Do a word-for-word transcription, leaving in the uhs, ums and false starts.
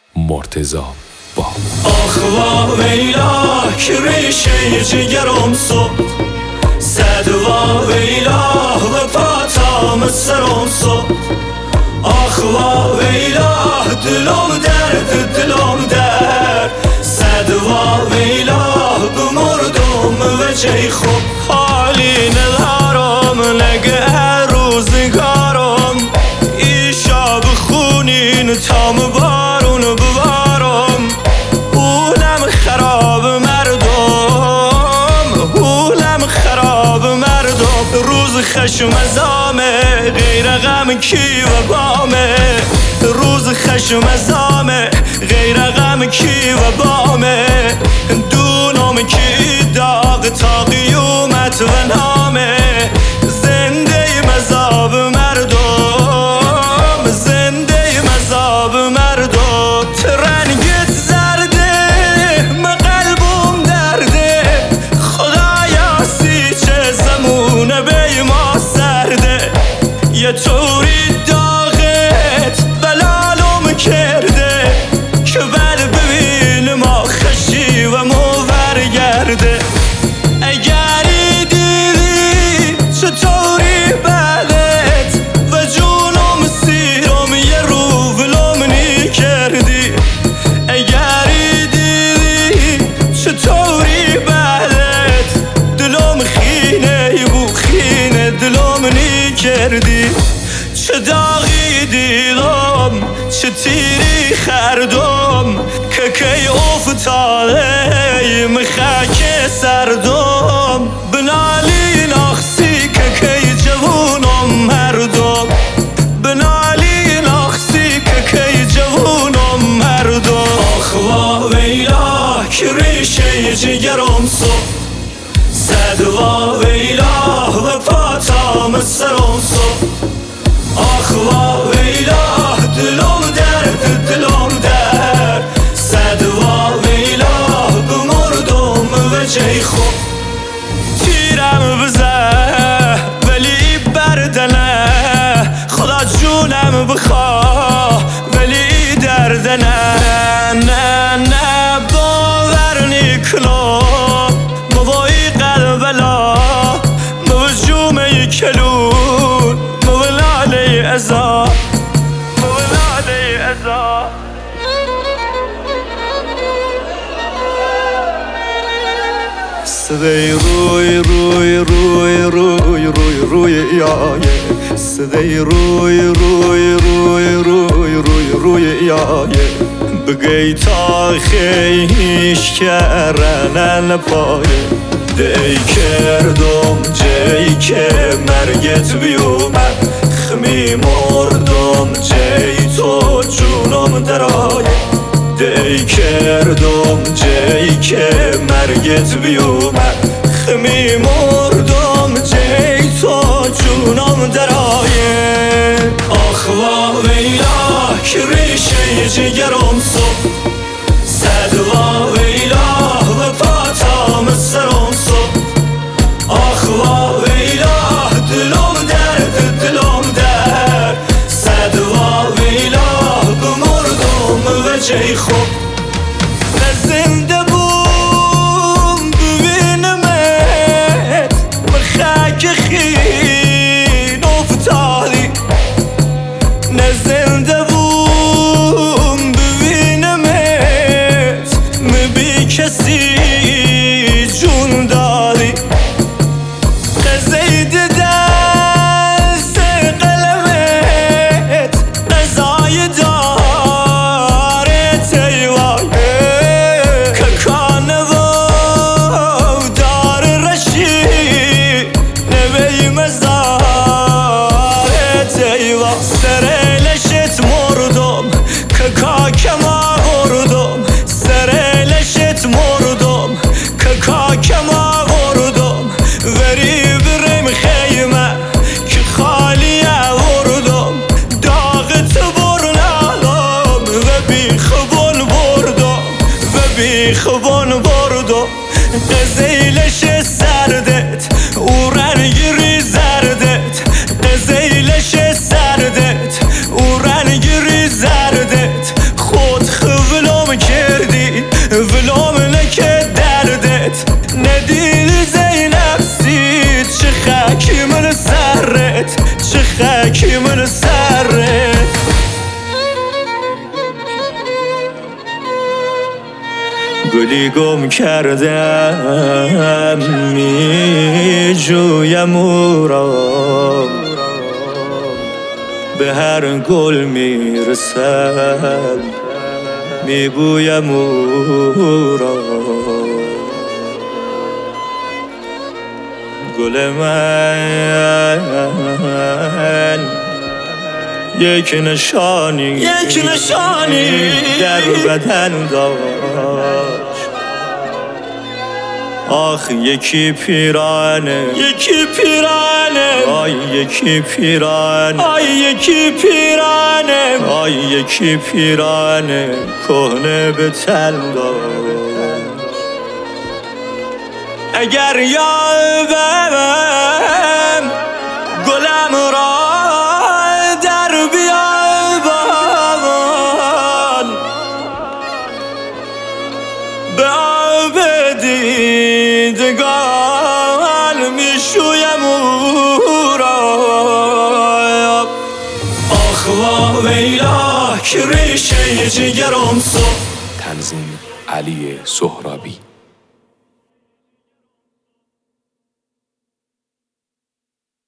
مرتضی با آخ وا ویلا که ریشه جگرم سد صد وا ویلا و پاتام سرم سد آخ وا ویلا دلم درد دلم درد صد وا ویلا بمردم و جای خوب حالی ندارم نگه روزگارم ای شب خونین تام بارون ببارم حولم خراب مردم حولم خراب مردم روز خشم ازامه غیر غم کی و بامه روز خشم ازامه غیر غم کی و بامه دونم کی داغ تا قیومت و نامه زنده مذاب مردم زنده مذاب مردم ترنگت زرده من قلبم درده خدایا سی چه زمونه بی ما سرده یه طوری داغت بلالم کرده که بل ببین ما خشی و مو برگرده اگری دیدی چطوری بلت و جونم سیرم یه رو ولومنی کردی اگری دیدی چطوری بلت دلم خینه بو خینه دلومنی کردی چه داغی دیدم چه تیری خردم که کی افتاده مخاک سردم بنالی ناخسی که کی جوونم مردم بنالی ناخسی که کی جوونم مردم آخ وا ویلا که ریشه جگرم سد صد وا ویلا و پاتام سرم سد آخ وا ویلا دلم درد دلم درد صد وا ویلا بمردم و جای خوب تیرم بزه ولی بردنه خدا جونم بخواه ولی دردنه نه نه باور نیکنو موایی قلبلا موجومه کلون مولالی ازا مولالی ازا صدای روی روی روی روی روی روی یایه صدای روی روی روی روی روی روی یایه بگی تا خیش کرنن پایه دی کردم جایی که مرگت بیومد خمی مردم جایی تو جونم درایه دی کردم جایی که مرگت بیومد خمی مردم جایی تو جونم درایه آخ وا ویلا که ریشه جگرم سد صد وا ویلا و پاتام سرم سد آخ وا ویلا دلم درد دلم درد صد وا ویلا بمردم و جای خوب زنده بوم ببینمت بخاک خین افتادی نه زنده بوم ببینمت مبی کسی جون دادی قزید دست قلمت قضای دارت ایوای که کانوو دار رشی نوی مزارت ایوای سرلشت مردم که کاکما بردم سرلشت مردم که کاکما بردم وری برم خیمه که خالی آوردم داغت برنالم و بیخبون بردم و بیخبون بردم قزیلش سردت او رنگی زردت قزیلش سردت او رنگی زردت خود خو گلی گم کردم می جویم او را، به هر گل می رسم می بویم او را. گل من یک نشانی یک نشانی در بدن داشت، آخ یکی پیرانه یکی پیرانه آی یکی پیرانه آی یکی پیرانه آی یکی پیرانه کهنه به تن داشت. اگر یابم گلم را در بیابان، به آب دیدگان میشویم او را. آخ وا ویلا که ریشه جگرم سو. تنظیم علی سهرابی.